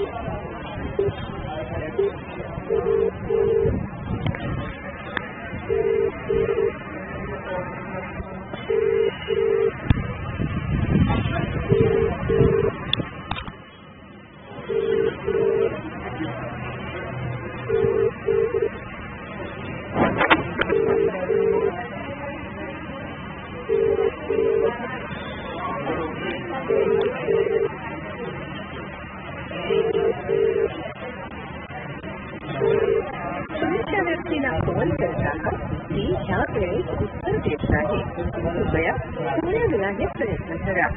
तुमच्या व्यक्तीला कॉल करताना ती ह्या वेळेस उत्तर देत नाही. कृपया थोड्या वेळाने प्रयत्न करा.